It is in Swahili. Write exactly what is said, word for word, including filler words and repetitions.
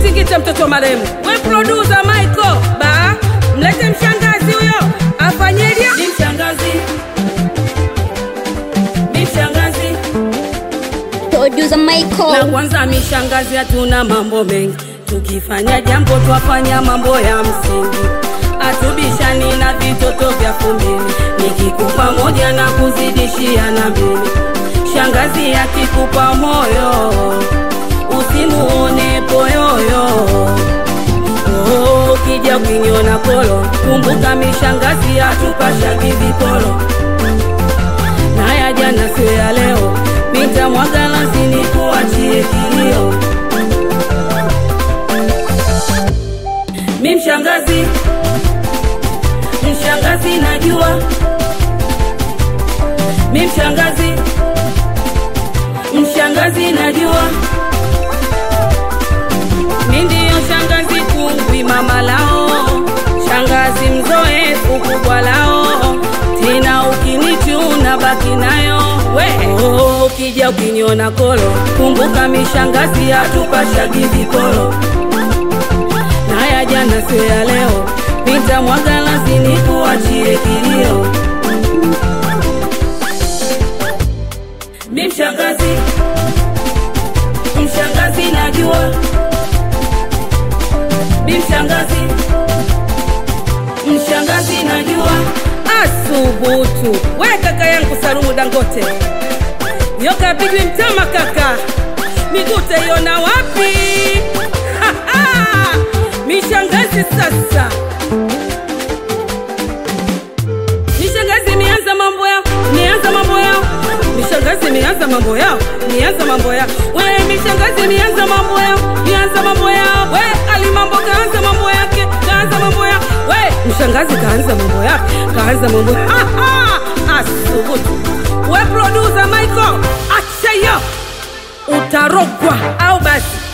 Msingite mtoto maremu. We producer Michael, ba mlete mshangazi huyo afanyeje? Ni mshangazi. Ni mshangazi. Producer Michael. Na kwanza mishangazi hatuna mambo mengi. Tukifanya jambo twafanya mambo ya msingi. Atubishani na vitoto vya kumbini. Nikikupa moja na kuzidishia na mbili. Shangazi akikupa moyo usimuone poyoyo. Oh, ukija kunyona kolo kumbuka mishangazi atupasha vipolo. Na ya jana sio ya leo, mita mwaga lazini kuachie kilio. Mi mshangazi, mshangazi najua. Mi mshangazi, mshangazi najua. Mi ndio shangazi kungwi mama lao, shangazi mzoefu kubwa lao. Tena ukinichuna baki nayo we. Oh, ukija ukiniona kolo kumbuka mishangazi atupasha vipolo. Na ya jana sio ya leo, mita mwaga lazini kuachie kilio. Mi mshangazi, mshangazi najua. Mi mshangazi, mshangazi najua. Asubutu. We kaka yangu Salumu Dangote. Nyoka bidwi mtama kaka. Migute yona wapi? Ha ha. Mishangazi sasa. Mishangazi mianza mambo yao, nianza mambo yao. Mishangazi mianza mambo yao, nianza mambo yao. We mishangazi mianza mambo yao, nianza mambo yao. We alimambo kaanza mambo yake, kaanza mambo yao. We mshangazi kaanza mambo yake, kaanza mambo. Ha ha. Asubutu. We producer Michael, acha yo. Utarogwa au basi